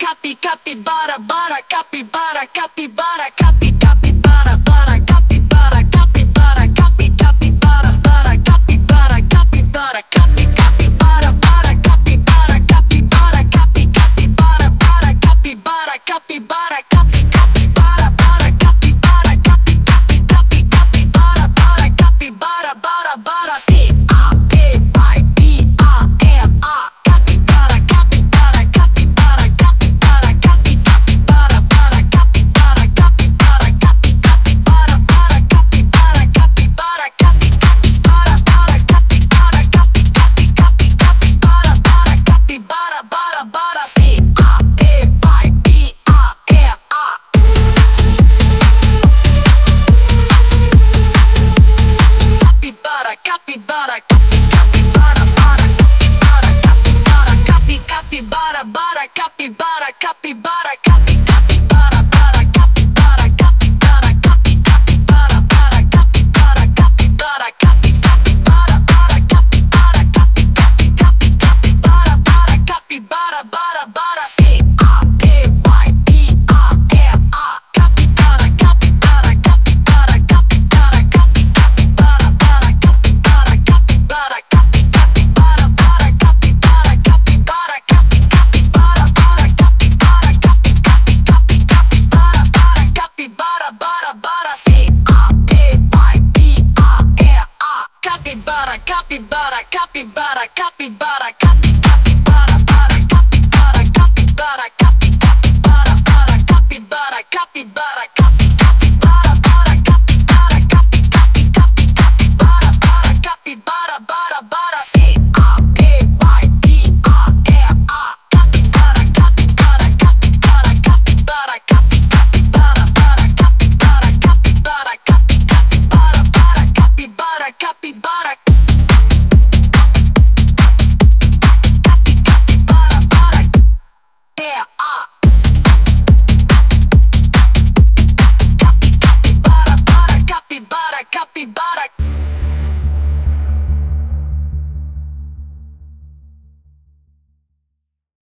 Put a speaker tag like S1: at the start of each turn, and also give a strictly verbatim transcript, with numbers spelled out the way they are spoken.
S1: capi, capibara, bara, capibara, capibara, capi, capibara, bara, capibara, capibara, capi, capibara, bara, capibara, capibara, capi, capibara, bara, capibara, capibara, capi, capibara, bara, capibara, capibara, capi, capibara, bara, capibara, capi, capi, capi, capibara, bara, capibara, bara, bara, C A P I B A R A, capibara, capibara, capibara, capibara, capi, capibara, bara, capibara, capibara, capi, capibara, bara, capibara, capibara, capi, capibara, bara, capibara, capi, capi, capi, capibara, bara, capibara, bara, bara, C A P I B A R A. Capibara, capibara, capi, capibara, bara, capibara, capibara, capi, capibara, bara, capibara, capibara,